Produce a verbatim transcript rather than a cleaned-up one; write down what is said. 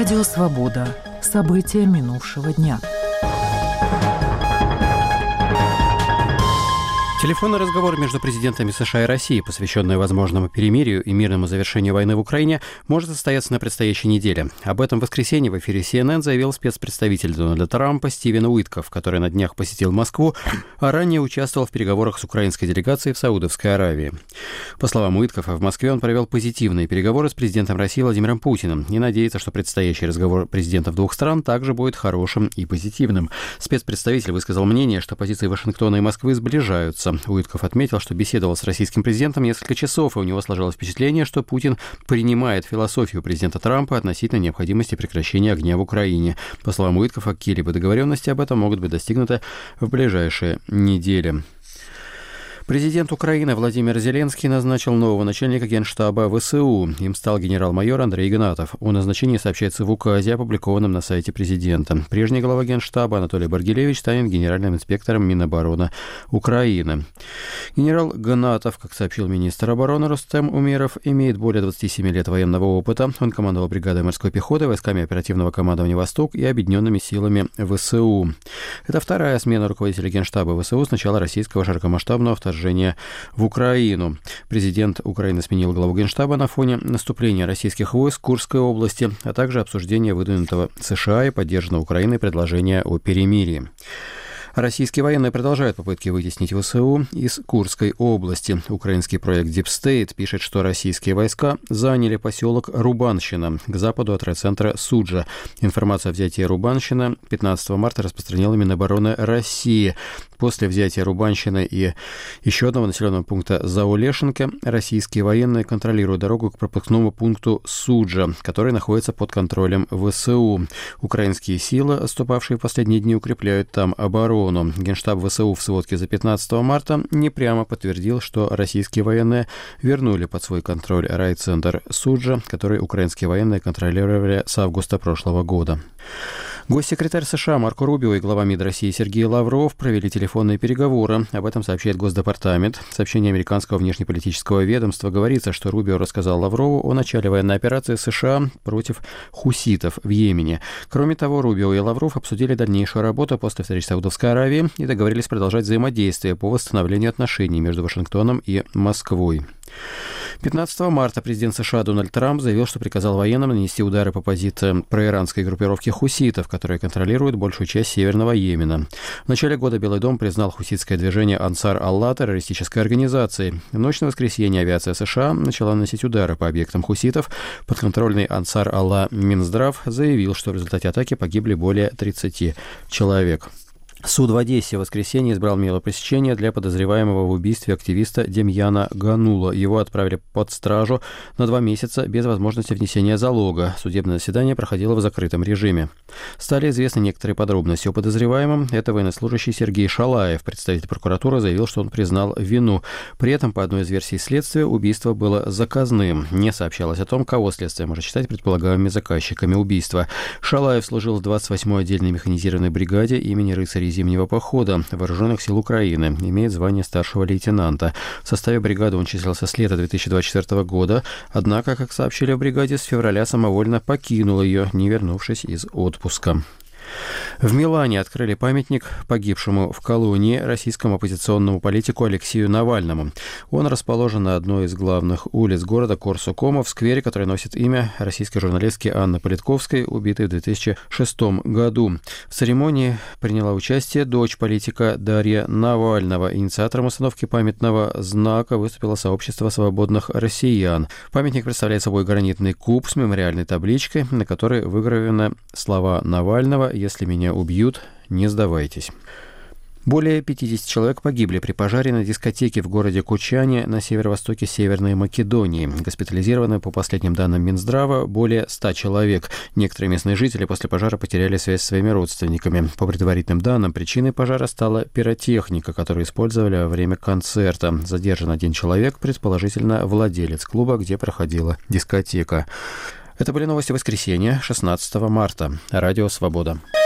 Радио «Свобода». События минувшего дня. Телефонный разговор между президентами США и России, посвященный возможному перемирию и мирному завершению войны в Украине, может состояться на предстоящей неделе. Об этом в воскресенье в эфире си эн эн заявил спецпредставитель Дональда Трампа Стивен Уиткоф, который на днях посетил Москву, а ранее участвовал в переговорах с украинской делегацией в Саудовской Аравии. По словам Уиткофа, в Москве он провел позитивные переговоры с президентом России Владимиром Путиным и надеется, что предстоящий разговор президентов двух стран также будет хорошим и позитивным. Спецпредставитель высказал мнение, что позиции Вашингтона и Москвы сближаются. Уиткоф отметил, что беседовал с российским президентом несколько часов, и у него сложилось впечатление, что Путин принимает философию президента Трампа относительно необходимости прекращения огня в Украине. По словам Уиткофа, какие-либо договоренности об этом могут быть достигнуты в ближайшие недели. Президент Украины Владимир Зеленский назначил нового начальника Генштаба вэ эс у. Им стал генерал-майор Андрей Игнатов. О назначении сообщается в указе, опубликованном на сайте президента. Прежний глава Генштаба Анатолий Баргилевич станет генеральным инспектором Минобороны Украины. Генерал Игнатов, как сообщил министр обороны Рустем Умеров, имеет более двадцати семи лет военного опыта. Он командовал бригадой морской пехоты, войсками оперативного командования «Восток» и объединенными силами вэ эс у. Это вторая смена руководителя Генштаба вэ эс у с начала российского широкомасштабного вторжения в Украину. Президент Украины сменил главу Генштаба на фоне наступления российских войск в Курской области, а также обсуждения выдвинутого США и поддержанного Украиной предложения о перемирии. Российские военные продолжают попытки вытеснить вэ эс у из Курской области. Украинский проект Deep State пишет, что российские войска заняли поселок Рубанщина к западу от райцентра Суджа. Информацию о взятии Рубанщина пятнадцатого марта распространила Минобороны России. После взятия Рубанщины и еще одного населенного пункта Заолешенко российские военные контролируют дорогу к пропускному пункту Суджа, который находится под контролем вэ эс у. Украинские силы, отступавшие в последние дни, укрепляют там оборону. Генштаб вэ эс у в сводке за пятнадцатого марта не прямо подтвердил, что российские военные вернули под свой контроль райцентр Суджа, который украинские военные контролировали с августа прошлого года. Госсекретарь США Марко Рубио и глава МИД России Сергей Лавров провели телефонные переговоры. Об этом сообщает Госдепартамент. В сообщении американского внешнеполитического ведомства говорится, что Рубио рассказал Лаврову о начале военной операции США против хуситов в Йемене. Кроме того, Рубио и Лавров обсудили дальнейшую работу после встречи в Саудовской Аравии и договорились продолжать взаимодействие по восстановлению отношений между Вашингтоном и Москвой. пятнадцатого марта президент США Дональд Трамп заявил, что приказал военным нанести удары по позициям проиранской группировки хуситов, которые контролируют большую часть Северного Йемена. В начале года Белый дом признал хуситское движение Ансар Алла террористической организацией. В ночь на воскресенье авиация США начала наносить удары по объектам хуситов. Подконтрольный Ансар Алла Минздрав заявил, что в результате атаки погибли более тридцати человек. Суд в Одессе в воскресенье избрал меру пресечения для подозреваемого в убийстве активиста Демьяна Ганула. Его отправили под стражу на два месяца без возможности внесения залога. Судебное заседание проходило в закрытом режиме. Стали известны некоторые подробности о подозреваемом. Это военнослужащий Сергей Шалаев. Представитель прокуратуры заявил, что он признал вину. При этом, по одной из версий следствия, убийство было заказным. Не сообщалось о том, кого следствие может считать предполагаемыми заказчиками убийства. Шалаев служил в двадцать восьмой отдельной механизированной бригаде имени рыцарей зимнего похода Вооруженных сил Украины, имеет звание старшего лейтенанта. В составе бригады он числился с лета две тысячи двадцать четвёртого года, однако, как сообщили в бригаде, с февраля самовольно покинул ее, не вернувшись из отпуска. В Милане открыли памятник погибшему в колонии российскому оппозиционному политику Алексею Навальному. Он расположен на одной из главных улиц города Корсо-Комо, в сквере, который носит имя российской журналистки Анны Политковской, убитой в две тысячи шестом году. В церемонии приняла участие дочь политика Дарья Навального. Инициатором установки памятного знака выступило сообщество свободных россиян. Памятник представляет собой гранитный куб с мемориальной табличкой, на которой выгравированы слова Навального: «Если меня убьют, не сдавайтесь». Более пятидесяти человек погибли при пожаре на дискотеке в городе Кучане на северо-востоке Северной Македонии. Госпитализированы, по последним данным Минздрава, более ста человек. Некоторые местные жители после пожара потеряли связь с своими родственниками. По предварительным данным, причиной пожара стала пиротехника, которую использовали во время концерта. Задержан один человек, предположительно владелец клуба, где проходила дискотека. Это были новости воскресенья, шестнадцатого марта. Радио «Свобода».